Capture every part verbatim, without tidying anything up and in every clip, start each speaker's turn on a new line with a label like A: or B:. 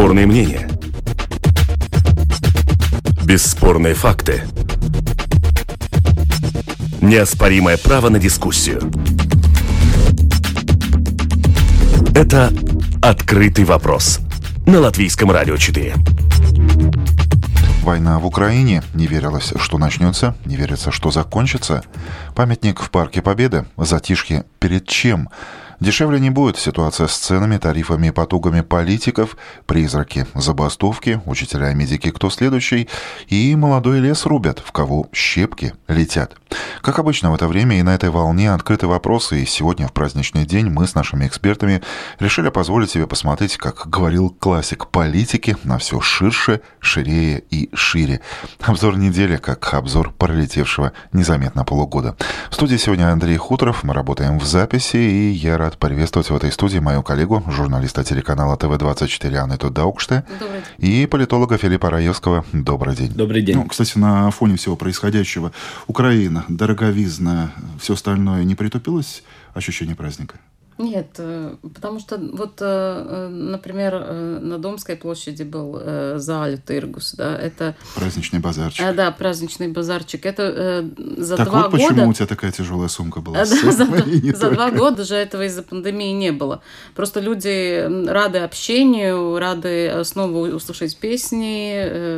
A: Бесспорные мнения. Бесспорные факты. Неоспоримое право на дискуссию. Это «Открытый вопрос» на Латвийском радио четыре.
B: Война в Украине. Не верилось, что начнется, не верится, что закончится. Памятник в Парке Победы. Затишье перед чем? Дешевле не будет. Ситуация с ценами, тарифами и потугами политиков, призраки, забастовки, учителя и медики, кто следующий, и молодой лес рубят, в кого щепки летят. Как обычно в это время и на этой волне открыты вопросы, и сегодня в праздничный день мы с нашими экспертами решили позволить себе посмотреть, как говорил классик политики, на все ширше, ширее и шире. Обзор недели, как обзор пролетевшего незаметно полугода. В студии сегодня Андрей Хуторов, мы работаем в записи, и я рад приветствовать в этой студии мою коллегу, журналиста телеканала тэ вэ двадцать четыре Анету Даукште и политолога Филиппа Раевского. Добрый день.
C: Добрый день.
D: Ну, кстати, на фоне всего происходящего, Украина, дороговизна, все остальное, не притупилось ощущение праздника?
C: Нет, потому что вот, например, на Домской площади был Зааļu tirgus, да, это...
D: Праздничный базарчик.
C: Да, праздничный базарчик. Это за
D: так
C: два
D: вот
C: года...
D: почему у тебя такая тяжелая сумка была.
C: Да, за за два года же этого из-за пандемии не было. Просто люди рады общению, рады снова услышать песни,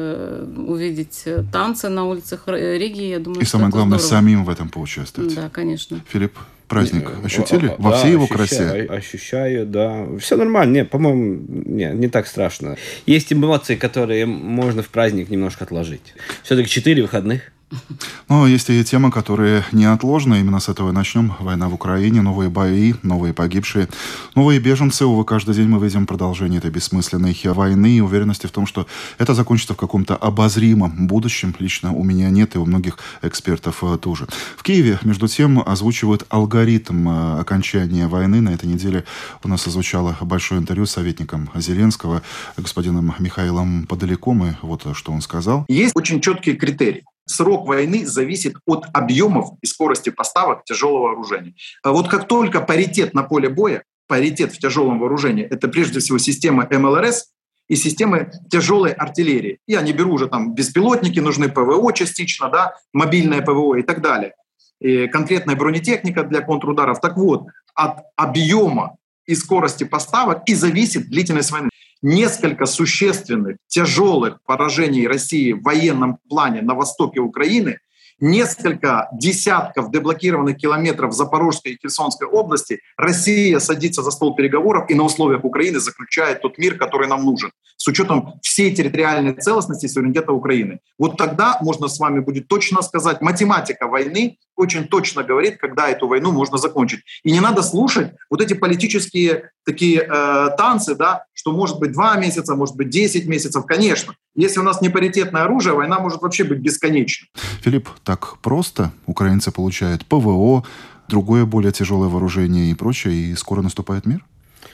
C: увидеть танцы на улицах Риги. Я думаю,
D: И
C: что
D: самое главное,
C: здорово.
D: Самим в этом поучаствовать.
C: Да, конечно.
D: Филипп, праздник ощутили
E: А,
D: во
E: да,
D: всей его
E: ощущаю,
D: красе?
E: Ощущаю, да. Все нормально. Не, по-моему, не, не так страшно. Есть эмоции, которые можно в праздник немножко отложить. Все-таки четыре выходных.
D: Но есть и темы, которые неотложны. Именно с этого и начнем. Война в Украине, новые бои, новые погибшие, новые беженцы. Увы, каждый день мы видим продолжение этой бессмысленной войны и уверенности в том, что это закончится в каком-то обозримом будущем. Лично у меня нет, и у многих экспертов тоже. В Киеве, между тем, озвучивают алгоритм окончания войны. На этой неделе у нас озвучало большое интервью с советником Зеленского, господином Михаилом Подоляком. И вот что он сказал.
F: Есть очень четкие критерии. Срок войны зависит от объемов и скорости поставок тяжелого вооружения. А вот как только паритет на поле боя, паритет в тяжелом вооружении, это прежде всего система эм эл эр эс и системы тяжелой артиллерии. Я не беру уже там беспилотники, нужны пэ вэ о частично, да, мобильное пэ вэ о и так далее. И конкретная бронетехника для контрударов. Так вот, от объема и скорости поставок и зависит длительность войны. Несколько существенных, тяжелых поражений России в военном плане на востоке Украины, несколько десятков деблокированных километров в Запорожской и Херсонской области, Россия садится за стол переговоров и на условиях Украины заключает тот мир, который нам нужен, с учетом всей территориальной целостности и суверенитета Украины. Вот тогда можно с вами будет точно сказать, математика войны очень точно говорит, когда эту войну можно закончить. И не надо слушать вот эти политические такие э, танцы, да, что может быть два месяца, может быть десять месяцев. Конечно, если у нас не паритетное оружие, война может вообще быть бесконечной.
D: Филипп, так просто украинцы получают пэ вэ о, другое более тяжелое вооружение и прочее, и скоро наступает мир?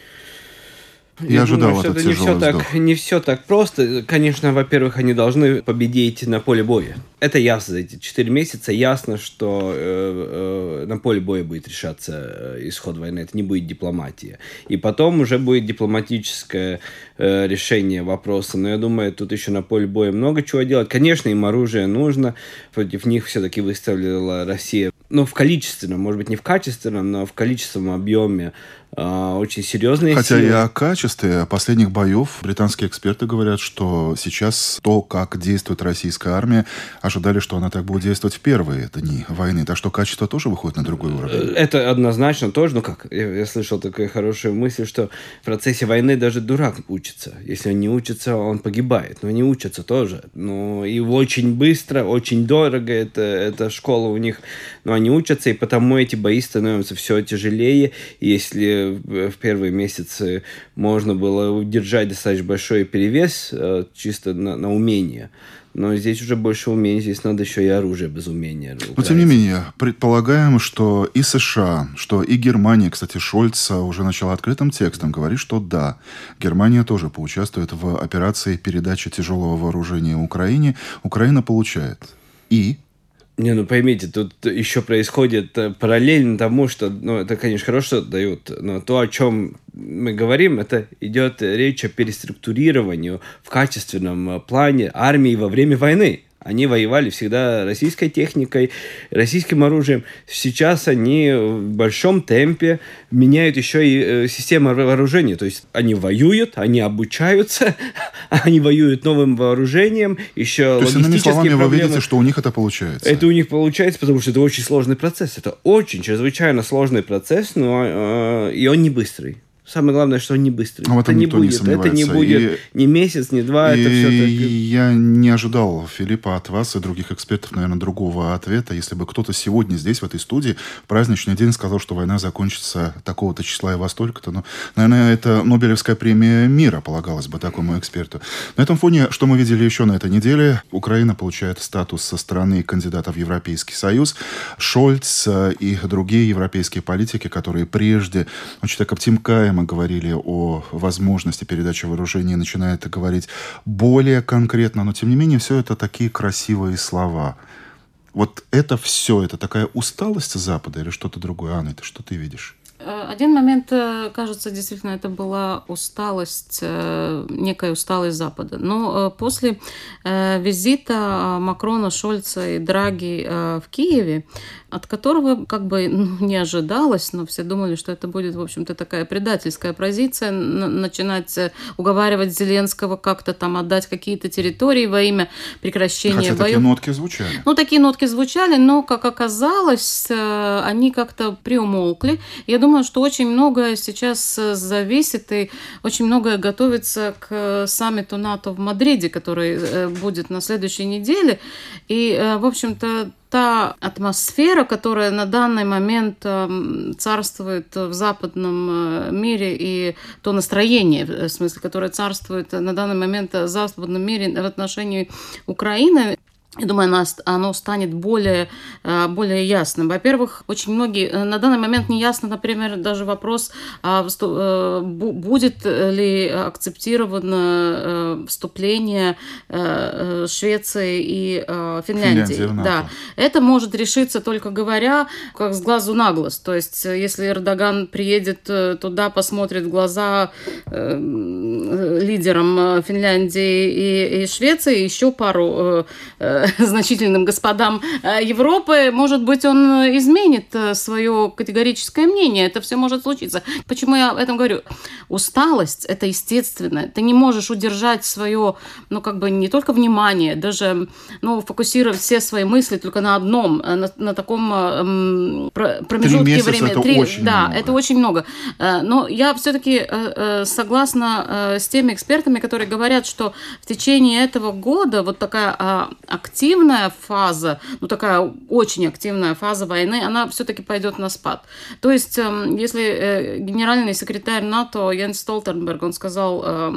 D: Я, Я ожидал
E: думаю,
D: этот
E: что
D: тяжелый
E: не все,
D: вздох.
E: так, не все так просто. Конечно, во-первых, они должны победить на поле боя. Это ясно за эти четыре месяца. Ясно, что э, э, на поле боя будет решаться э, исход войны. Это не будет дипломатия. И потом уже будет дипломатическое э, решение вопроса. Но я думаю, тут еще на поле боя много чего делать. Конечно, им оружие нужно. Против них все-таки выставила Россия. Ну, в количественном, может быть, не в качественном, но в количественном объеме э, очень серьезные
D: Хотя
E: силы.
D: и о качестве последних боев британские эксперты говорят, что сейчас то, как действует российская армия, ожидали, что она так будет действовать в первые дни войны. Так что качество тоже выходит на другой уровень.
E: Это однозначно тоже. Ну как, я, я слышал такую хорошую мысль, что в процессе войны даже дурак учится. Если он не учится, он погибает. Но они учатся тоже. Ну, и очень быстро, очень дорого. Это, это школа у них. Но они учатся, и потому эти бои становятся все тяжелее. И если в первые месяцы можно было удержать достаточно большой перевес чисто на, на умение, но здесь уже больше умений, здесь надо еще и оружие без умения.
D: Но тем не менее, предполагаем, что и США, что и Германия, кстати, Шольц уже начал открытым текстом говорить, что да, Германия тоже поучаствует в операции передачи тяжелого вооружения Украине. Украина получает. И
E: Не, ну поймите, тут еще происходит параллельно тому, что, ну, это, конечно, хорошо, что дают, но то, о чем мы говорим, это идет речь о переструктурировании в качественном плане армии во время войны. Они воевали всегда российской техникой, российским оружием. Сейчас они в большом темпе меняют еще и систему вооружения. То есть они воюют, они обучаются, они воюют новым вооружением, еще логистические проблемы. То есть, иными словами,
D: вы видите, что у них это получается?
E: Это у них получается, потому что это очень сложный процесс. Это очень, чрезвычайно сложный процесс, но э, и он не быстрый. Самое главное, что он не быстрый.
D: А в этом
E: это не
D: никто
E: будет,
D: не сомневается.
E: Это не будет и, ни месяц, ни два.
D: И
E: это все так...
D: Я не ожидал, Филиппа, от вас и других экспертов, наверное, другого ответа. Если бы кто-то сегодня здесь, в этой студии, в праздничный день сказал, что война закончится такого-то числа и во столько-то, ну, наверное, это Нобелевская премия мира полагалась бы такому эксперту. На этом фоне, что мы видели еще на этой неделе, Украина получает статус со стороны кандидата в Европейский Союз. Шольц и другие европейские политики, которые прежде очень так обтекаемо говорили о о возможности передачи вооружений, начинает говорить более конкретно, но тем не менее все это такие красивые слова. Вот это все, это такая усталость Запада или что-то другое? Анна, ты что ты видишь?
C: Один момент, кажется, действительно, это была усталость, некая усталость Запада. Но после визита Макрона, Шольца и Драги в Киеве, от которого как бы ну, не ожидалось, но все думали, что это будет, в общем-то, такая предательская позиция, начинать уговаривать Зеленского как-то там отдать какие-то территории во имя прекращения
D: Хотя
C: боев.
D: такие нотки звучали.
C: Ну, такие нотки звучали, но, как оказалось, они как-то приумолкли. Я думаю, что очень многое сейчас зависит, и очень многое готовится к саммиту НАТО в Мадриде, который будет на следующей неделе. И, в общем-то, та атмосфера, которая на данный момент царствует в западном мире, и то настроение, в смысле, которое царствует на данный момент в западном мире в отношении Украины, я думаю, оно станет более, более ясным. Во-первых, очень многие... На данный момент не ясно, например, даже вопрос, будет ли акцептировано вступление Швеции и Финляндии.
D: Финляндия,
C: да. Это может решиться, только говоря, как с глазу на глаз. То есть, если Эрдоган приедет туда, посмотрит в глаза лидерам Финляндии и, и Швеции, еще пару значительным господам Европы, может быть, он изменит свое категорическое мнение. Это все может случиться. Почему я об этом говорю? Усталость – это естественно. Ты не можешь удержать свое, ну, как бы не только внимание, даже, ну, фокусировать все свои мысли только на одном, на, на таком эм, промежутке времени.
D: Это
C: Три,
D: очень
C: да,
D: много.
C: это очень много. Но я все-таки согласна с теми экспертами, которые говорят, что в течение этого года вот такая активность, активная фаза, ну такая очень активная фаза войны, она все-таки пойдет на спад. То есть, если генеральный секретарь НАТО Йенс Столтенберг, он сказал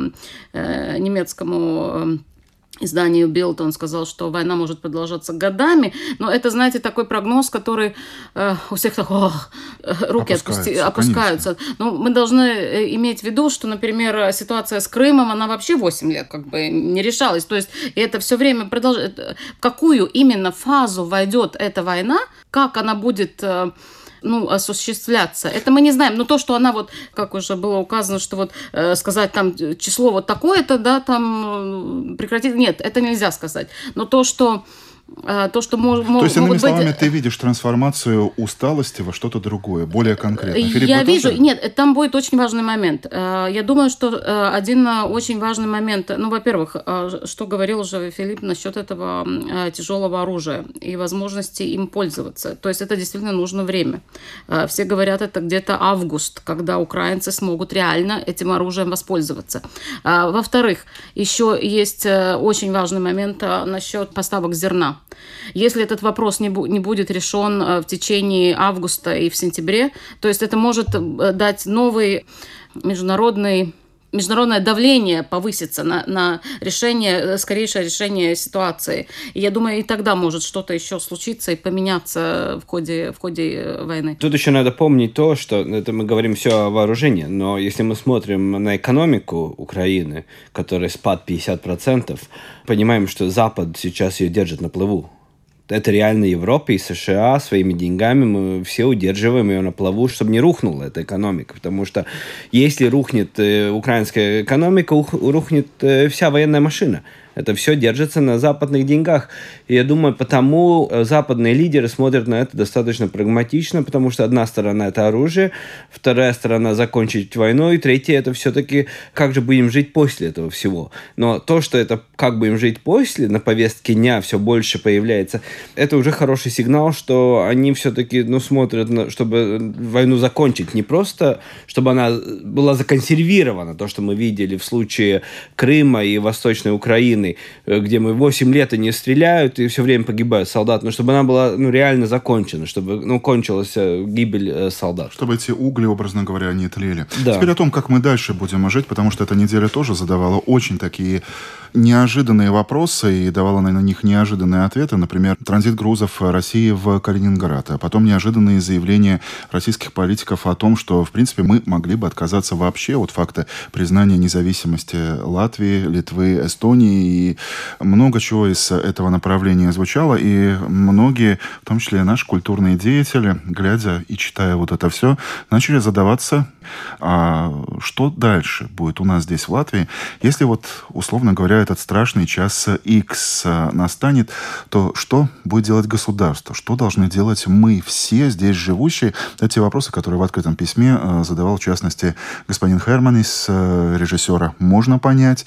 C: немецкому изданию Bild, он сказал, что война может продолжаться годами, но это, знаете, такой прогноз, который э, у всех так, о, руки опускаются. Отпусти, опускаются. Но мы должны иметь в виду, что, например, ситуация с Крымом, она вообще восемь лет как бы не решалась. То есть это все время продолжается. В какую именно фазу войдет эта война, как она будет... ну, осуществляться. Это мы не знаем. Но то, что она вот, как уже было указано, что вот э, сказать там число вот такое-то, да, там прекратить, нет, это нельзя сказать. Но то, что То, что мож,
D: То есть, иными
C: быть...
D: словами, ты видишь трансформацию усталости во что-то другое, более конкретное. Филипп,
C: я вижу,
D: тоже?
C: Нет, там будет очень важный момент. Я думаю, что один очень важный момент, ну, во-первых, что говорил уже Филипп насчет этого тяжелого оружия и возможности им пользоваться. То есть это действительно нужно время. Все говорят, это где-то август, когда украинцы смогут реально этим оружием воспользоваться. Во-вторых, еще есть очень важный момент насчет поставок зерна. Если этот вопрос не, бу- не будет решен в течение августа и в сентябре, то есть это может дать новый международный Международное давление повысится на, на решение, скорейшее решение ситуации. И я думаю, и тогда может что-то еще случиться и поменяться в ходе, в ходе войны.
E: Тут еще надо помнить то, что это мы говорим все о вооружении, но если мы смотрим на экономику Украины, которая спад пятьдесят процентов, понимаем, что Запад сейчас ее держит на плаву. Это реально Европа и США своими деньгами мы все удерживаем ее на плаву, чтобы не рухнула эта экономика. Потому что если рухнет украинская экономика, рухнет вся военная машина. Это все держится на западных деньгах. И я думаю, потому западные лидеры смотрят на это достаточно прагматично, потому что одна сторона – это оружие, вторая сторона – закончить войну, и третья – это все-таки как же будем жить после этого всего. Но то, что это как будем жить после, на повестке дня все больше появляется, это уже хороший сигнал, что они все-таки ну, смотрят, на, чтобы войну закончить. Не просто, чтобы она была законсервирована, то, что мы видели в случае Крыма и Восточной Украины, где мы восемь лет они стреляют и все время погибают солдат, но чтобы она была ну, реально закончена, чтобы ну, кончилась гибель э, солдат.
D: Чтобы эти угли, образно говоря, не тлели.
E: Да.
D: Теперь о том, как мы дальше будем жить, потому что эта неделя тоже задавала очень такие неожиданные вопросы и давала на них неожиданные ответы. Например, транзит грузов России в Калининград, а потом неожиданные заявления российских политиков о том, что, в принципе, мы могли бы отказаться вообще от факта признания независимости Латвии, Литвы, Эстонии. И много чего из этого направления звучало. И многие, в том числе и наши культурные деятели, глядя и читая вот это все, начали задаваться, а что дальше будет у нас здесь в Латвии, если вот, условно говоря, этот страшный час X настанет, то что будет делать государство? Что должны делать мы все здесь живущие? Это те вопросы, которые в открытом письме задавал, в частности, господин Херманис, режиссера «Можно понять».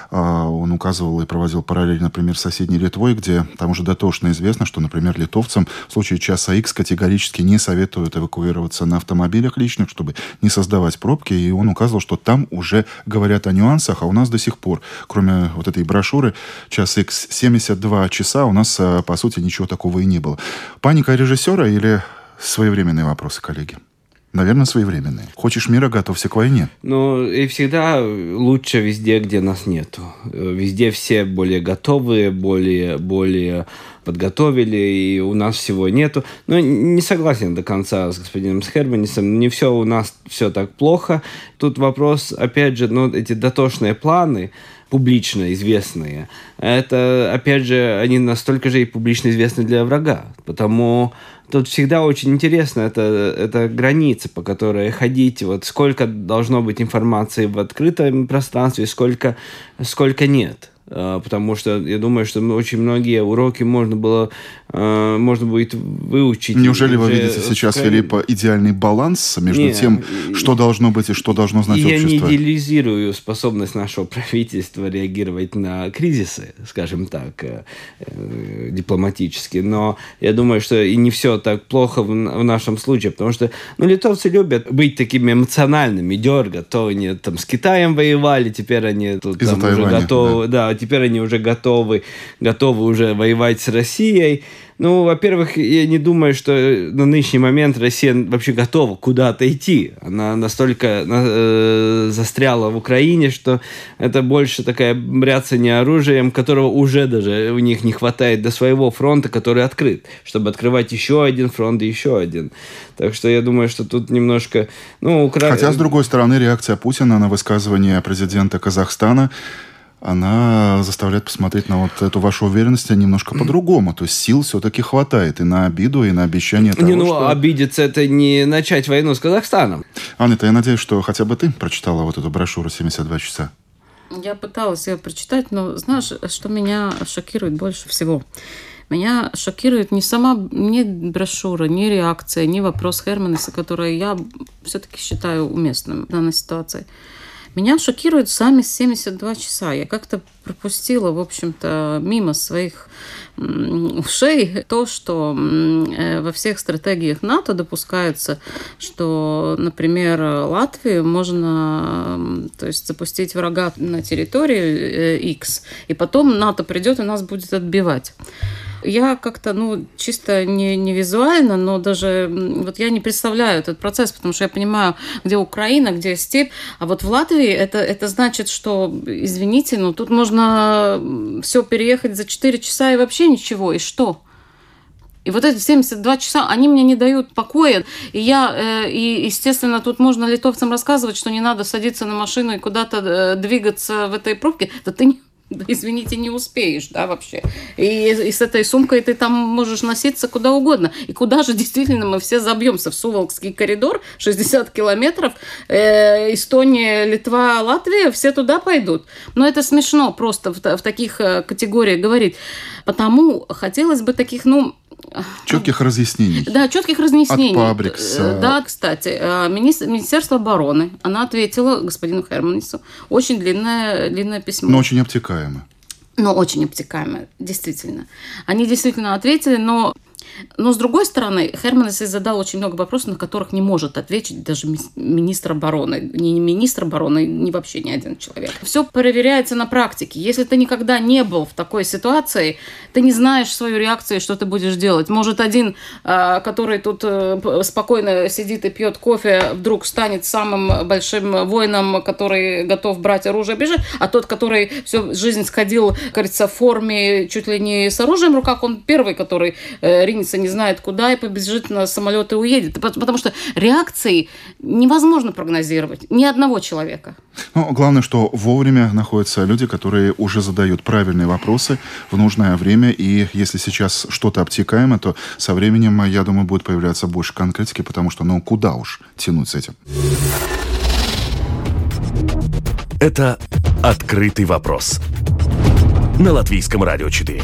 D: Он указывал и проводил параллель, например, с соседней Литвой, где там уже дотошно известно, что, например, литовцам в случае часа X категорически не советуют эвакуироваться на автомобилях личных, чтобы не создавать пробки. И он указывал, что там уже говорят о нюансах, а у нас до сих пор, кроме вот этой брошюры «Час X» семьдесят два часа, у нас, по сути, ничего такого и не было. Паника режиссера или своевременные вопросы, коллеги? Наверное, своевременные. Хочешь мира, готовься к войне.
E: Ну, и всегда лучше везде, где нас нету. Везде все более готовые, более, более подготовили, и у нас всего нету. Но не согласен до конца с господином Херманисом. Не все у нас все так плохо. Тут вопрос, опять же, ну, эти дотошные планы, публично известные, это, опять же, они настолько же и публично известны для врага. Потому тут всегда очень интересно, это, это граница, по которой ходить, вот сколько должно быть информации в открытом пространстве, сколько, сколько нет. Потому что я думаю, что очень многие уроки можно было, можно будет выучить.
D: Неужели вы видите сейчас, Филипп, идеальный баланс между Нет, тем, что должно быть и что должно знать
E: я
D: общество?
E: Я не идеализирую способность нашего правительства реагировать на кризисы, скажем так, дипломатически, но я думаю, что и не все так плохо в нашем случае, потому что ну, литовцы любят быть такими эмоциональными, дергать, то они там с Китаем воевали, теперь они тут там, уже готовы, да. да, теперь они уже готовы, готовы уже воевать с Россией. Ну, во-первых, я не думаю, что на нынешний момент Россия вообще готова куда-то идти. Она настолько э, застряла в Украине, что это больше такая бряцание оружием, которого уже даже у них не хватает до своего фронта, который открыт, чтобы открывать еще один фронт и еще один. Так что я думаю, что тут немножко... Ну, Укра...
D: Хотя, с другой стороны, реакция Путина на высказывание президента Казахстана, она заставляет посмотреть на вот эту вашу уверенность немножко по-другому. То есть сил все-таки хватает и на обиду, и на обещание того,
E: не, ну,
D: что...
E: обидеться — это не начать войну с Казахстаном.
D: Анна-то, я надеюсь, что хотя бы ты прочитала вот эту брошюру «семьдесят два часа».
C: Я пыталась ее прочитать, но знаешь, что меня шокирует больше всего? Меня шокирует не сама ни брошюра, ни реакция, ни вопрос Херманиса, который я все-таки считаю уместным в данной ситуации. Меня шокируют сами семьдесят два часа. Я как-то пропустила, в общем-то, мимо своих ушей то, что во всех стратегиях НАТО допускается, что, например, Латвию можно, то есть, запустить врага на территории X, и потом НАТО придет и нас будет отбивать. Я как-то, ну, чисто не, не визуально, но даже вот я не представляю этот процесс, потому что я понимаю, где Украина, где степь, а вот в Латвии это, это значит, что, извините, ну, тут можно все переехать за четыре часа и вообще ничего, и что? И вот эти семьдесят два часа, они мне не дают покоя. И я, э, и, естественно, тут можно литовцам рассказывать, что не надо садиться на машину и куда-то э, двигаться в этой пробке. Да ты не... Да, извините, не успеешь, да, вообще. И, и с этой сумкой ты там можешь носиться куда угодно. И куда же действительно мы все забьемся? В Сувалкский коридор, шестьдесят километров, э, Эстония, Литва, Латвия, все туда пойдут. Но это смешно просто в, в таких категориях говорить. Потому хотелось бы таких, ну...
D: Четких разъяснений.
C: Да, четких разъяснений.
D: От Пабрикса.
C: Да, кстати, Министерство обороны, она ответила господину Херманису очень длинное, длинное письмо.
D: Но очень обтекаемо.
C: Но очень обтекаемо, действительно. Они действительно ответили, но... Но, с другой стороны, Херманис задал очень много вопросов, на которых не может ответить даже министр обороны. Не министр обороны, не вообще ни один человек. Все проверяется на практике. Если ты никогда не был в такой ситуации, ты не знаешь свою реакцию, что ты будешь делать. Может, один, который тут спокойно сидит и пьет кофе, вдруг станет самым большим воином, который готов брать оружие и бежать, а тот, который всю жизнь сходил, кажется, в форме, чуть ли не с оружием в руках, он первый, который ринется не знает куда и побежит на самолет и уедет. Потому что реакции невозможно прогнозировать ни одного человека.
D: Но главное, что вовремя находятся люди, которые уже задают правильные вопросы в нужное время. И если сейчас что-то обтекаемо, то со временем, я думаю, будет появляться больше конкретики, потому что, ну, куда уж тянуть с этим.
A: Это «Открытый вопрос» на Латвийском радио четыре.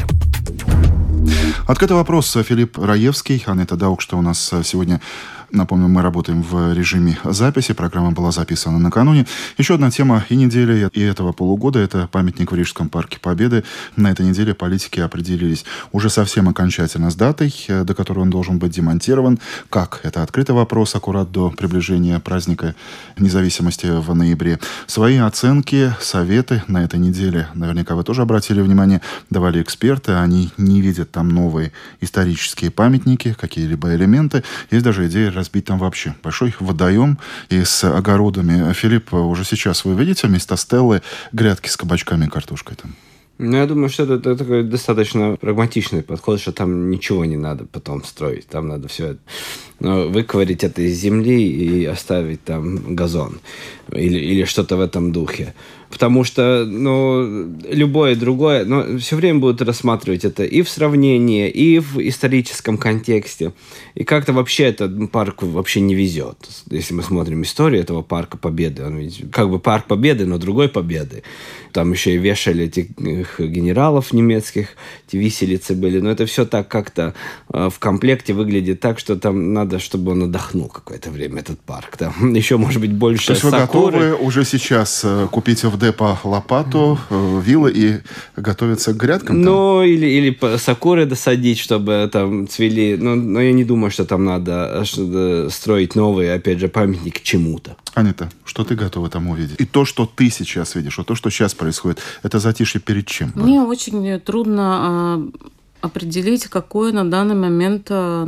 D: Открытый вопрос. Филипп Раевский, Анетта Даук, что у нас сегодня... Напомню, мы работаем в режиме записи. Программа была записана накануне. Еще одна тема и недели, и этого полугода – это памятник в Рижском парке Победы. На этой неделе политики определились уже совсем окончательно с датой, до которой он должен быть демонтирован. Как? Это открытый вопрос, аккурат до приближения праздника независимости в ноябре. Свои оценки, советы на этой неделе, наверняка вы тоже обратили внимание, давали эксперты. Они не видят там новые исторические памятники, какие-либо элементы. Есть даже идея разбить там вообще большой водоем и с огородами. Филипп, уже сейчас вы видите вместо стеллы грядки с кабачками и картошкой там?
E: Ну, я думаю, что это, это такой достаточно прагматичный подход, что там ничего не надо потом строить. Там надо все это, выковырять это из земли и оставить там газон. Или, или что-то в этом духе. Потому что, ну, любое другое, но все время будут рассматривать это и в сравнении, и в историческом контексте. И как-то вообще этот парк вообще не везет. Если мы смотрим историю этого парка Победы, он ведь как бы парк Победы, но другой Победы. Там еще и вешали этих генералов немецких, эти виселицы были. Но это все так как-то в комплекте выглядит так, что там надо, чтобы он отдохнул какое-то время, этот парк. Там еще, может быть, больше
D: То есть вы
E: сакуры.
D: готовы уже сейчас купить в депо лопату, вилы и готовиться к грядкам?
E: Ну, там? или, или сакуры досадить, чтобы там цвели. Но, но я не думаю, что там надо строить новый, опять же, памятник чему-то.
D: Анетта, что ты готова там увидеть? И то, что ты сейчас видишь, и то, что сейчас происходит, это затишье перед чем?
C: Мне очень трудно определить, какое на данный момент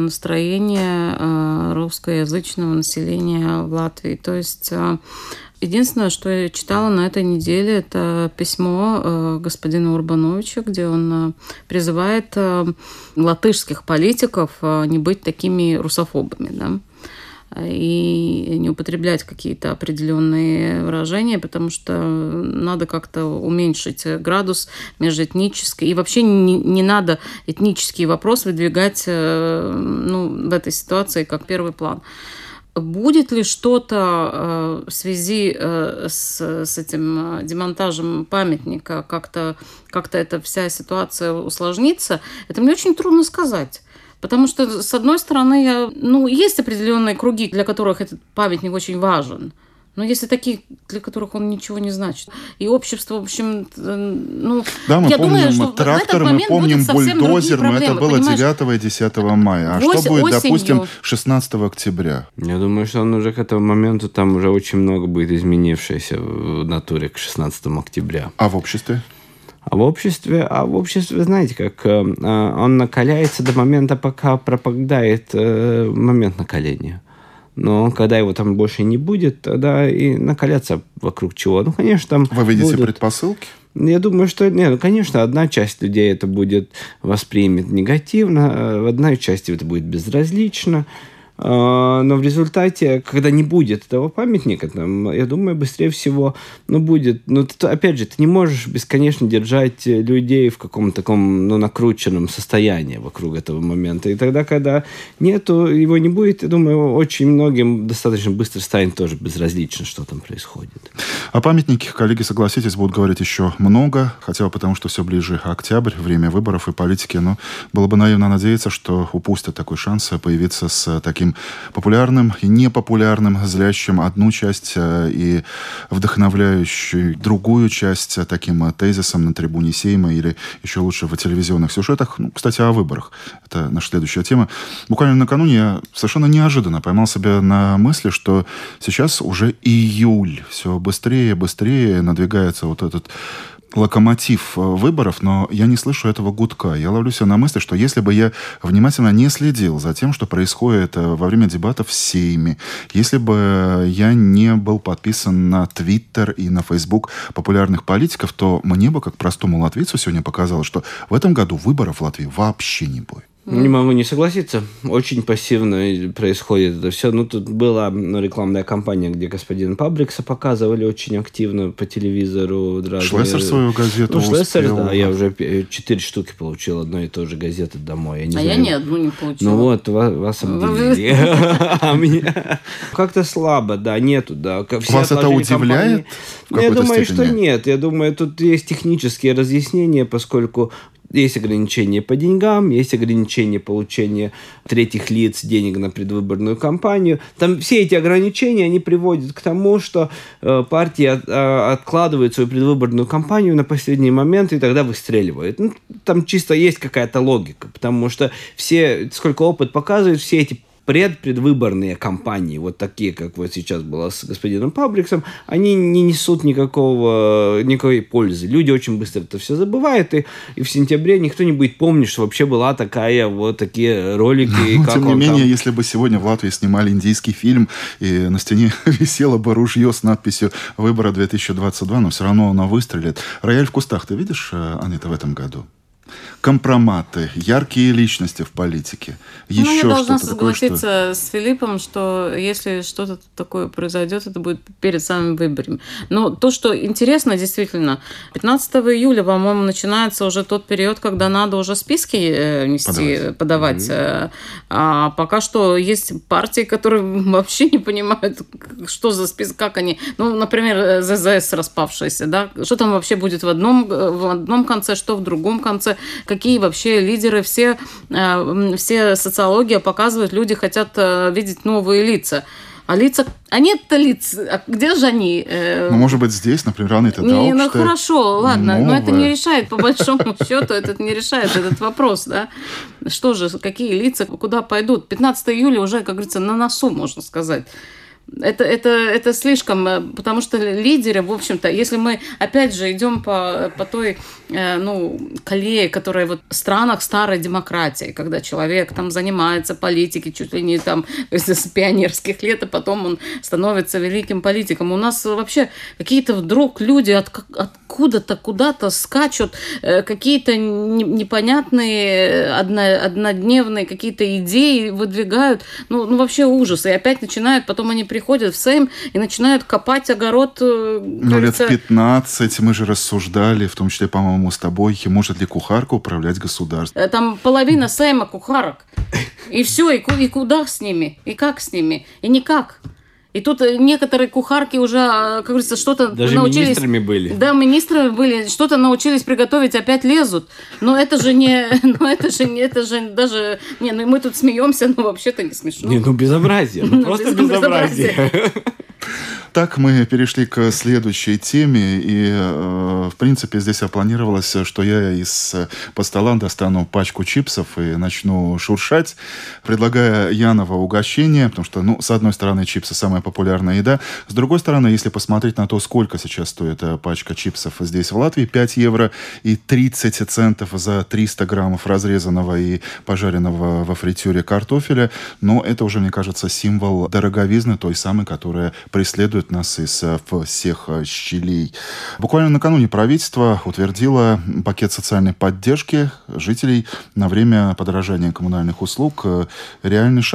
C: настроение русскоязычного населения в Латвии. То есть единственное, что я читала на этой неделе, это письмо господина Урбановича, где он призывает латышских политиков не быть такими русофобами, да? И не употреблять какие-то определенные выражения, потому что надо как-то уменьшить градус межэтнический. И вообще не, не надо этнический вопрос выдвигать, ну, в этой ситуации как первый план. Будет ли что-то в связи с, с этим демонтажем памятника, как-то, как-то эта вся ситуация усложнится, это мне очень трудно сказать. Потому что, с одной стороны, ну, есть определенные круги, для которых этот памятник очень важен. Но есть и такие, для которых он ничего не значит. И общество, в общем, ну...
D: Да, мы
C: я
D: помним
C: думаю, что
D: трактор, мы помним бульдозер, но это было девятого и десятого мая. А Ось, что будет, осенью... допустим, шестнадцатого октября?
E: Я думаю, что он уже к этому моменту, там уже очень много будет изменившееся в натуре к шестнадцатому октября.
D: А в обществе?
E: А в обществе, а в обществе, знаете, как э, он накаляется до момента, пока пропадает э, момент накаления. Но когда его там больше не будет, тогда и накаляться вокруг чего. Ну, конечно, там
D: Вы видите
E: будут...
D: предпосылки?
E: Я думаю, что, нет, ну, конечно, одна часть людей это будет воспримет негативно, в одной части это будет безразлично. Но в результате, когда не будет этого памятника, там, я думаю, быстрее всего, ну, будет... Ну, ты, опять же, ты не можешь бесконечно держать людей в каком-то таком, ну, накрученном состоянии вокруг этого момента. И тогда, когда нету, его не будет, я думаю, очень многим достаточно быстро станет тоже безразлично, что там происходит.
D: О памятнике, коллеги, согласитесь, будут говорить еще много, хотя бы потому, что все ближе октябрь, время выборов и политики, но было бы наивно надеяться, что упустят такой шанс появиться с таким популярным и непопулярным, злящим одну часть и вдохновляющей другую часть таким тезисом на трибуне Сейма или еще лучше в телевизионных сюжетах. Ну, кстати, о выборах. Это наша следующая тема. Буквально накануне я совершенно неожиданно поймал себя на мысли, что сейчас уже июль. Все быстрее и быстрее надвигается вот этот локомотив выборов, но я не слышу этого гудка. Я ловлю себя на мысли, что если бы я внимательно не следил за тем, что происходит во время дебатов в Сейме, если бы я не был подписан на Твиттер и на Фейсбук популярных политиков, то мне бы, как простому латвийцу, сегодня показалось, что в этом году выборов в Латвии вообще не будет.
E: Не могу не согласиться. Очень пассивно происходит это все. Ну, тут была ну, рекламная кампания, где господина Пабрикса показывали очень активно по телевизору. Разные...
D: Шлессер свою газету
E: ну, Шлессер,
D: успел.
E: Да, я уже четыре штуки получил одной и той же газеты домой. Я не
C: а
E: знаю.
C: я ни одну не получила.
E: Ну вот, вас, вас обделили. А меня как-то слабо, да, нету, да.
D: Вас это удивляет?
E: Я думаю, что нет. Я думаю, тут есть технические разъяснения, поскольку есть ограничения по деньгам, есть ограничения получения третьих лиц денег на предвыборную кампанию. Там все эти ограничения, они приводят к тому, что э, партии от, э, откладывают свою предвыборную кампанию на последний момент и тогда выстреливают. Ну, там чисто есть какая-то логика, потому что все, сколько опыт показывает, все эти предпредвыборные кампании, вот такие, как вот сейчас было с господином Пабриксом, они не несут никакого, никакой пользы. Люди очень быстро это все забывают, и, и в сентябре никто не будет помнить, что вообще была такая, вот такие ролики.
D: Но,
E: как
D: тем не менее,
E: там...
D: если бы сегодня в Латвии снимали индийский фильм, и на стене висело бы ружье с надписью «Выборы две тысячи двадцать два», но все равно оно выстрелит. «Рояль в кустах» ты видишь, Анита, в этом году? Компроматы, яркие личности в политике. Еще
C: ну, я должна
D: что-то такое,
C: согласиться
D: что...
C: с Филиппом, что если что-то такое произойдет, это будет перед самыми выборами. Но то, что интересно, действительно, пятнадцатого июля, по-моему, начинается уже тот период, когда надо уже списки нести, подавать. подавать. Mm-hmm. А пока что есть партии, которые вообще не понимают, что за список, как они... Ну, например, ЗЗС распавшаяся, да? Что там вообще будет в одном, в одном конце, что в другом конце. Какие вообще лидеры, все, все социология показывает, люди хотят видеть новые лица. А лица... А нет-то лиц. А где же они?
D: Ну, может быть, здесь, например, Анита Даупштейн.
C: Не, ну хорошо, ладно.
D: Новое.
C: Но это не решает, по большому счету, это не решает этот вопрос, да? Что же, какие лица, куда пойдут? пятнадцатого июля уже, как говорится, на носу, можно сказать. Это, это, это слишком, потому что лидеры, в общем-то, если мы, опять же, идем по, по той, э, ну, колее, которая вот в странах старой демократии, когда человек там занимается политикой чуть ли не там с пионерских лет, а потом он становится великим политиком. У нас вообще какие-то вдруг люди от, откуда-то, куда-то скачут, э, какие-то непонятные, одно, однодневные какие-то идеи выдвигают. Ну, ну, вообще ужас. И опять начинают, потом они приходят в Сейм и начинают копать огород.
D: Ну, лет пятнадцать мы же рассуждали, в том числе, по-моему, с тобой, может ли кухарка управлять государством.
C: Там половина Сейма кухарок. И все, и, и куда с ними, и как с ними, и никак. И тут некоторые кухарки уже, как говорится, что-то
E: даже
C: научились...
E: Даже министрами были.
C: Да, министрами были, что-то научились приготовить, опять лезут. Но это же не... Но это же, это же даже... Не, ну мы тут смеемся, но вообще-то не смешно.
E: Не, ну безобразие, ну просто безобразие.
D: Так, мы перешли к следующей теме, и, э, в принципе, здесь планировалось, что я из под стола достану пачку чипсов и начну шуршать, предлагая Яново угощение, потому что, ну, с одной стороны, чипсы самая популярная еда, с другой стороны, если посмотреть на то, сколько сейчас стоит пачка чипсов здесь, в Латвии, пять евро и тридцать центов за триста граммов разрезанного и пожаренного во фритюре картофеля, но это уже, мне кажется, символ дороговизны, той самой, которая преследует нас из всех щелей. Буквально накануне правительство утвердило пакет социальной поддержки жителей на время подорожания коммунальных услуг. Реальный шаг?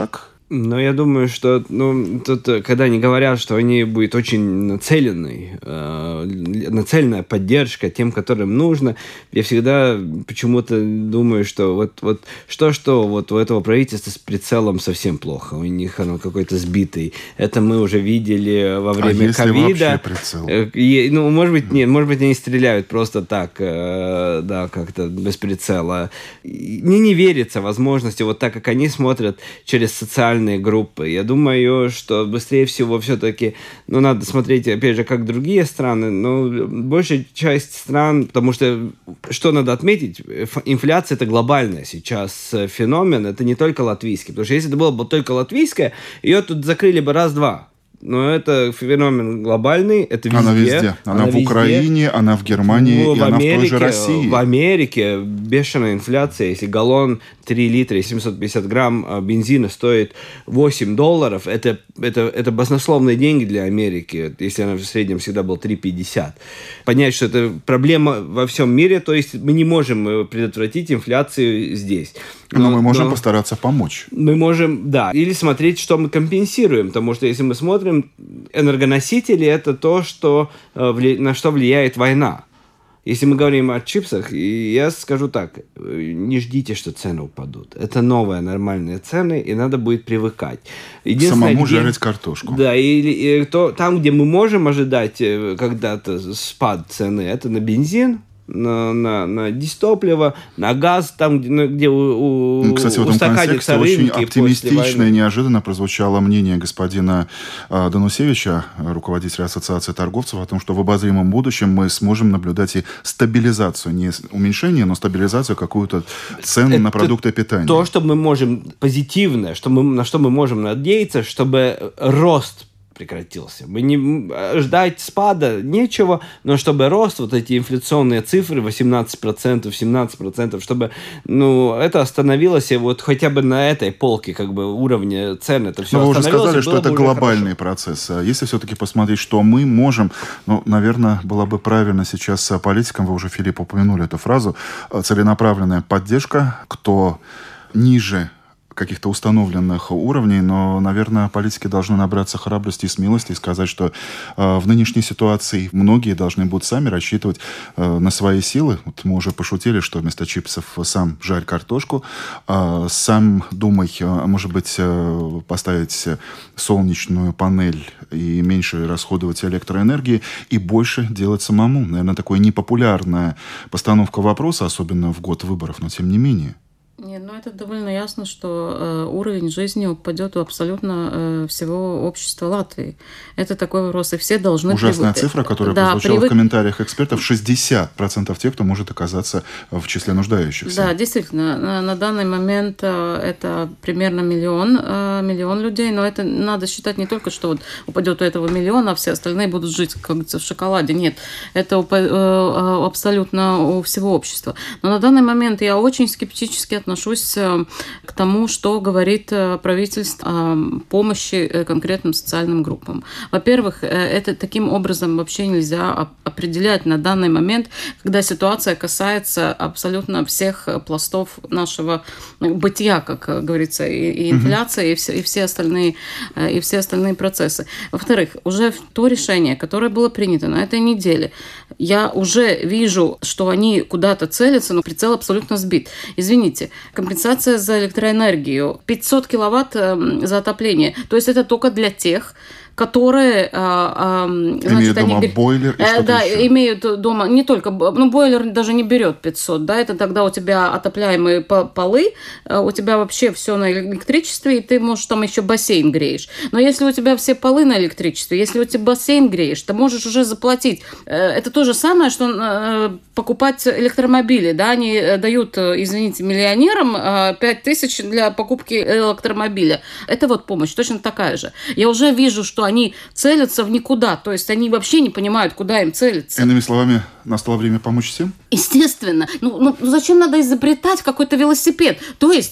E: Ну, я думаю, что ну, тут, когда они говорят, что они будет очень нацеленной, э, нацеленная поддержка тем, которым нужно, я всегда почему-то думаю, что вот, вот что-что вот у этого правительства с прицелом совсем плохо. У них оно какой-то сбитый. Это мы уже видели во время ковида.
B: А прицел?
E: Э, ну, может быть, нет, может быть, они стреляют просто так, э, да, как-то без прицела. Мне не верится возможности, вот так, как они смотрят через социальные группы. Я думаю, что быстрее всего все-таки, ну, надо смотреть, опять же, как другие страны, но большая часть стран, потому что, что надо отметить, инфляция – это глобальная сейчас феномен, это не только латвийский, потому что если это было бы только латвийская, ее тут закрыли бы раз-два. Но это феномен глобальный, это везде.
B: Она везде. Она, она в везде. Украине, она в Германии,
E: в,
B: и
E: в
B: она
E: Америке,
B: в той же России.
E: В Америке бешеная инфляция. Если галлон три литра и семьсот пятьдесят грамм бензина стоит восемь долларов, это, это, это баснословные деньги для Америки, если она в среднем всегда была три пятьдесят. Понять, что это проблема во всем мире, то есть мы не можем предотвратить инфляцию здесь.
B: Но, но мы можем
E: но
B: постараться помочь.
E: Мы можем, да, или смотреть, что мы компенсируем, потому что если мы смотрим, энергоносители – это то, что, на что влияет война. Если мы говорим о чипсах, я скажу так, не ждите, что цены упадут. Это новые нормальные цены, и надо будет привыкать.
B: Самому
E: где,
B: жарить картошку.
E: Да, и, и то, там, где мы можем ожидать когда-то спад цены, это на бензин, на, на, на дистопливо, на газ, там, где, где у, у,
B: Кстати, в этом контексте очень оптимистично и неожиданно прозвучало мнение господина э, Данусевича, руководителя Ассоциации торговцев, о том, что в обозримом будущем мы сможем наблюдать и стабилизацию, не уменьшение, но стабилизацию какую-то цен на продукты питания.
E: То, что мы можем позитивное, что мы, на что мы можем надеяться, чтобы рост прекратился. Мы не ждать спада нечего, но чтобы рост, вот эти инфляционные цифры восемнадцать процентов, семнадцать процентов, чтобы ну, это остановилось, и вот хотя бы на этой полке как бы уровне цен это все
B: но
E: остановилось.
B: Вы уже сказали, что это глобальный
E: хорошо.
B: процесс. Если все-таки посмотреть, что мы можем, ну, наверное, было бы правильно сейчас политикам, вы уже, Филипп, упомянули эту фразу, целенаправленная поддержка, кто ниже каких-то установленных уровней, но, наверное, политики должны набраться храбрости и смелости и сказать, что э, в нынешней ситуации многие должны будут сами рассчитывать э, на свои силы. Вот мы уже пошутили, что вместо чипсов сам жарь картошку, э, сам думай, э, может быть, э, поставить солнечную панель и меньше расходовать электроэнергии и больше делать самому. Наверное, такая непопулярная постановка вопроса, особенно в год выборов, но тем не менее.
C: Нет, ну это довольно ясно, что э, уровень жизни упадет у абсолютно э, всего общества Латвии. Это такой вопрос, и все должны
B: Ужасная
C: привыкнуть.
B: цифра, которая
C: да,
B: прозвучала
C: привык...
B: в комментариях экспертов, шестьдесят процентов тех, кто может оказаться в числе нуждающихся.
C: Да, действительно, на, на данный момент э, это примерно миллион, э, миллион людей, но это надо считать не только, что вот упадет у этого миллиона, а все остальные будут жить, как говорится, в шоколаде. Нет, это уп- э, абсолютно у всего общества. Но на данный момент я очень скептически отношусь отношусь к тому, что говорит правительство о помощи конкретным социальным группам. Во-первых, это таким образом вообще нельзя определять на данный момент, когда ситуация касается абсолютно всех пластов нашего бытия, как говорится, и, и инфляция, mm-hmm. и, все, и, все остальные, и все остальные процессы. Во-вторых, уже то решение, которое было принято на этой неделе, я уже вижу, что они куда-то целятся, но прицел абсолютно сбит. Извините, компенсация за электроэнергию, пятьсот киловатт за отопление. То есть это только для тех, которые, значит,
B: имеют дома
C: они,
B: бойлер и что-то
C: да,
B: еще.
C: имеют дома не только, ну, бойлер даже не берет пятьсот, да, это тогда у тебя отопляемые полы, у тебя вообще все на электричестве, и ты, можешь, там еще бассейн греешь. Но если у тебя все полы на электричестве, если у тебя бассейн греешь, ты можешь уже заплатить. Это то же самое, что покупать электромобили, да, они дают, извините, миллионерам пять тысяч для покупки электромобиля. Это вот помощь точно такая же. Я уже вижу, что они целятся в никуда. То есть они вообще не понимают, куда им целиться.
B: Иными словами, настало время помочь всем?
C: Естественно. Ну, ну зачем надо изобретать какой-то велосипед? То есть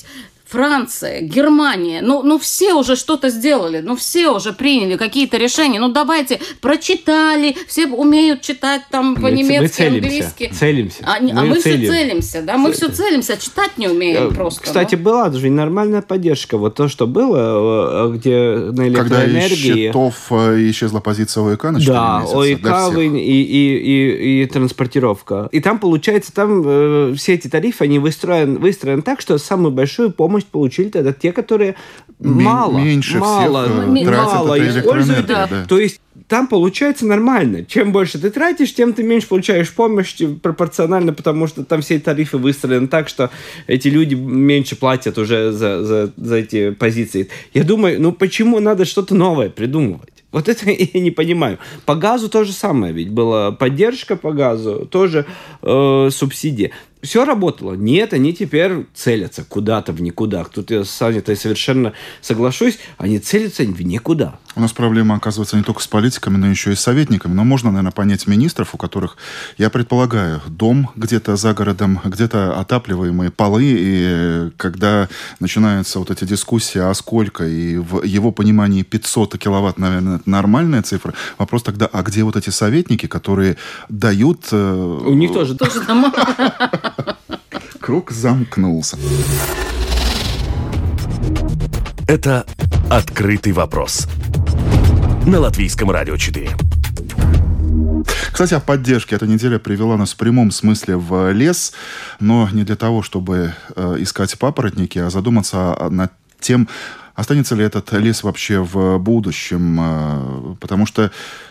C: Франция, Германия, ну, ну все уже что-то сделали, ну все уже приняли какие-то решения. Ну давайте, прочитали, все умеют читать там по-немецки, английски.
E: Целимся.
C: А, мы, а мы все целимся, да, мы все целимся, а читать не умеем просто.
E: Кстати,
C: ну.
E: была же нормальная поддержка. Вот то, что было, где на электроэнергии...
D: Когда из счетов исчезла позиция ОЭК на четыре
E: да,
D: месяца.
E: ОЭК и, и, и, и транспортировка. И там, получается, там э, все эти тарифы, они выстроены, выстроены так, что самую большую помощь получили тогда те, которые
D: М-
E: мало,
D: меньше
E: мало,
D: всех
E: мало используют.
C: Да.
D: Да.
E: То есть там получается нормально. Чем больше ты тратишь, тем ты меньше получаешь помощи пропорционально, потому что там все тарифы выстроены так, что эти люди меньше платят уже за, за, за эти позиции. Я думаю, ну почему надо что-то новое придумывать? Вот это я не понимаю. По газу то же самое, ведь была поддержка по газу, тоже э, субсидия. Все работало. Нет, они теперь целятся куда-то в никуда. Тут я с Саней совершенно соглашусь, они целятся в никуда.
D: У нас проблема, оказывается, не только с политиками, но еще и с советниками. Но можно, наверное, понять министров, у которых, я предполагаю, дом где-то за городом, где-то отапливаемые полы, и когда начинаются вот эти дискуссии, а сколько, и в его понимании пятьсот киловатт, наверное, это нормальная цифра. Вопрос тогда, а где вот эти советники, которые дают...
E: У них тоже...
C: Тоже дома.
D: Круг замкнулся.
A: Это «Открытый вопрос» на Латвийском радио четыре.
D: Кстати, о поддержке. Эта неделя привела нас в прямом смысле в лес, но не для того, чтобы э, искать папоротники, а задуматься над тем, останется ли этот лес вообще в будущем. Э, потому что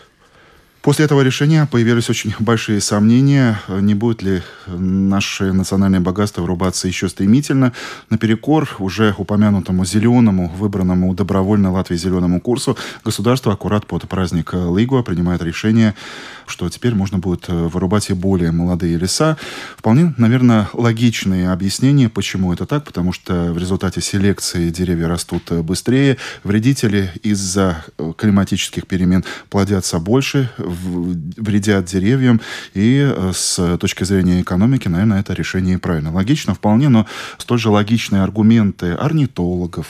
D: после этого решения появились очень большие сомнения, не будет ли наше национальное богатство вырубаться еще стремительно, наперекор уже упомянутому зеленому, выбранному добровольно Латвии зеленому курсу. Государство аккурат под праздник Лигуа принимает решение, что теперь можно будет вырубать и более молодые леса. Вполне, наверное, логичные объяснения, почему это так, потому что в результате селекции деревья растут быстрее, вредители из-за климатических перемен плодятся больше, вредят деревьям, и с точки зрения экономики, наверное, это решение правильно. Логично вполне, но столь же логичные аргументы орнитологов,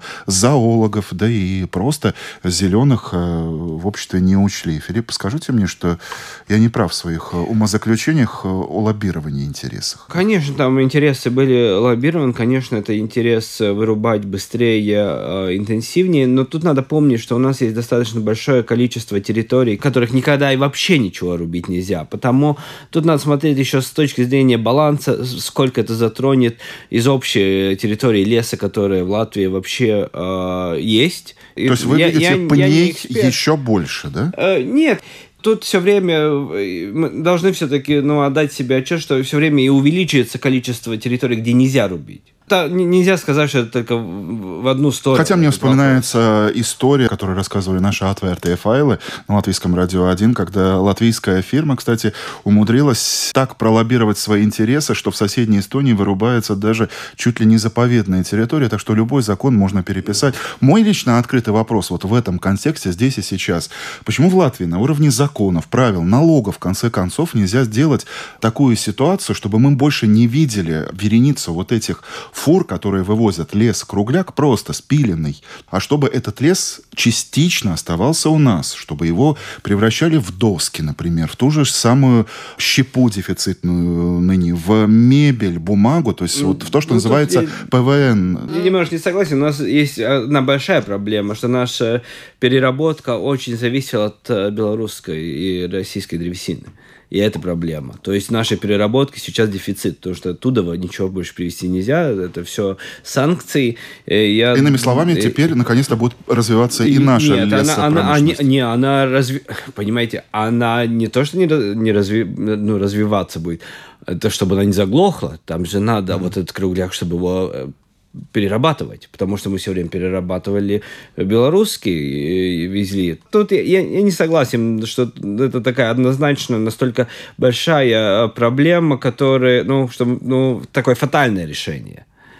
D: зоологов, да и просто зеленых в обществе не учли. Филипп, скажите мне, что я не прав в своих умозаключениях о лоббировании интересов.
E: Конечно, там интересы были лоббированы, конечно, это интерес вырубать быстрее, интенсивнее, но тут надо помнить, что у нас есть достаточно большое количество территорий, которых никогда и вообще ничего рубить нельзя. Потому тут надо смотреть еще с точки зрения баланса, сколько это затронет из общей территории леса, которая в Латвии вообще э, есть.
D: То есть вы
E: я,
D: видите
E: я,
D: пней
E: я
D: еще больше, да?
E: Э, нет. Тут все время мы должны все-таки ну, отдать себе отчет, что все время и увеличивается количество территорий, где нельзя рубить. Да, нельзя сказать, что это только в одну сторону.
D: Хотя мне вспоминается история, которую рассказывали наши отвертые файлы на Латвийском радио один, когда латвийская фирма, кстати, умудрилась так пролоббировать свои интересы, что в соседней Эстонии вырубается даже чуть ли не заповедная территория, так что любой закон можно переписать. Мой лично открытый вопрос вот в этом контексте, здесь и сейчас. Почему в Латвии на уровне законов, правил, налогов, в конце концов, нельзя сделать такую ситуацию, чтобы мы больше не видели вереницу вот этих фур, которые вывозят лес-кругляк, просто спиленный, а чтобы этот лес частично оставался у нас, чтобы его превращали в доски, например, в ту же самую щепу дефицитную ныне, в мебель, бумагу, то есть ну, вот в то, что ну, называется я, ПВН.
E: Я немножко не согласен, у нас есть одна большая проблема, что наша переработка очень зависела от белорусской и российской древесины. И это проблема. То есть наша переработка сейчас дефицит, потому что оттуда ничего больше привезти нельзя. Это все санкции. Я...
D: Иными словами, теперь наконец-то будет развиваться и наша
E: Нет,
D: лесопромышленность.
E: Она, она, не, она разви... Понимаете, она не то, что не, не разви... ну, развиваться будет, это чтобы она не заглохла. Там же надо mm-hmm. вот этот кругляк, чтобы его перерабатывать, потому что мы все время перерабатывали белорусский и везли. Тут я, я не согласен, что это такая однозначно настолько большая проблема, которая, ну, что, ну, такое фатальное решение.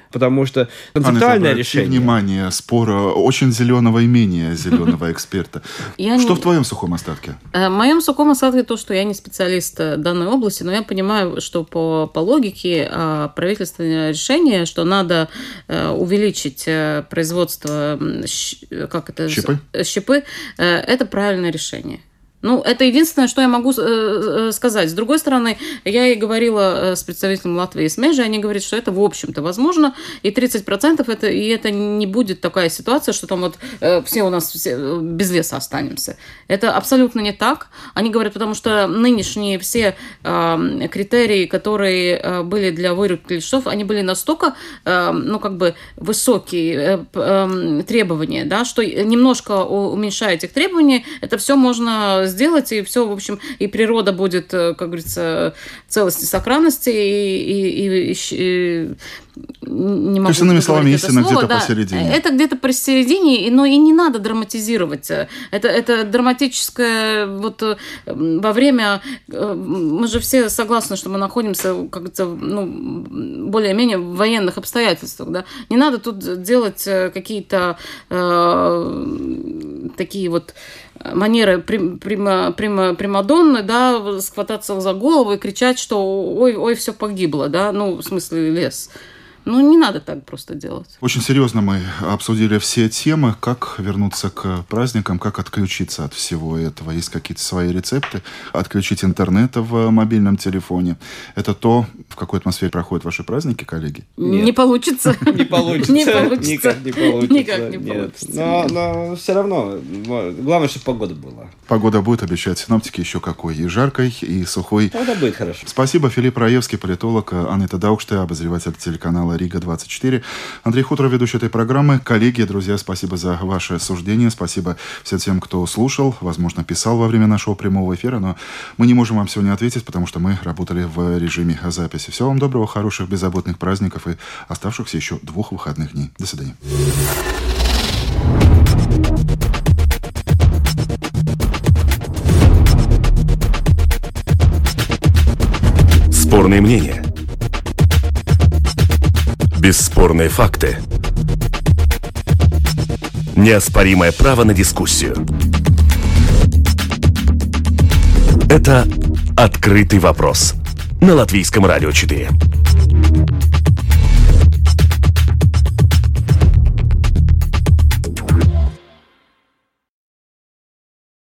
E: Потому что концептуальное
D: Анна,
E: решение...
D: внимание, спора очень зеленого и менее зеленого эксперта. Что в твоем сухом остатке?
C: В моем сухом остатке то, что я не специалист данной области, но я понимаю, что по, по логике правительственное решение, что надо увеличить производство как это,
D: щепы?
C: щепы, это правильное решение. Ну, это единственное, что я могу э, сказать. С другой стороны, я и говорила с представителем Латвии и СМЕЖи, они говорят, что это в общем-то возможно, и тридцать процентов это, и это не будет такая ситуация, что там вот э, все у нас все без леса останемся. Это абсолютно не так. Они говорят, потому что нынешние все э, критерии, которые э, были для вырубки лесов, они были настолько, э, ну, как бы высокие э, э, требования, да, что немножко уменьшая этих требований, это все можно сделать, и все, в общем, и природа будет, как говорится, целости, сохранности, и, и, и, и не могу.
D: То есть, иными словами, истина где-то да, посередине.
C: Это где-то посередине, но и не надо драматизировать. Это, это драматическое, вот во время, мы же все согласны, что мы находимся, как говорится, ну, более-менее в военных обстоятельствах, да. Не надо тут делать какие-то э, такие вот манеры прим, прима, прима, примадонны, да, схвататься за голову и кричать, что ой, ой, все погибло, да, ну, в смысле лес. Ну, не надо так просто делать.
D: Очень серьезно мы обсудили все темы, как вернуться к праздникам, как отключиться от всего этого. Есть какие-то свои рецепты. Отключить интернет в мобильном телефоне. Это то, в какой атмосфере проходят ваши праздники, коллеги?
C: Нет. Не получится.
E: Не получится.
C: Не получится.
E: Никак не получится.
C: Никак не получится.
E: Но, но все равно, главное, чтобы погода была.
D: Погода будет, обещают синоптики, еще какой. И жаркой, и сухой.
E: Тогда будет хорошо.
D: Спасибо. Филипп Раевский, политолог, Анетта Даукште, обозреватель телеканала Рига двадцать четыре. Андрей Хуторов, ведущий этой программы. Коллеги, друзья, спасибо за ваше суждение. Спасибо всем тем, кто слушал, возможно, писал во время нашего прямого эфира, но мы не можем вам сегодня ответить, потому что мы работали в режиме записи. Всего вам доброго, хороших, беззаботных праздников и оставшихся еще двух выходных дней. До свидания.
A: Спорные мнения. Бесспорные факты. Неоспоримое право на дискуссию. Это «Открытый вопрос» на Латвийском радио четыре.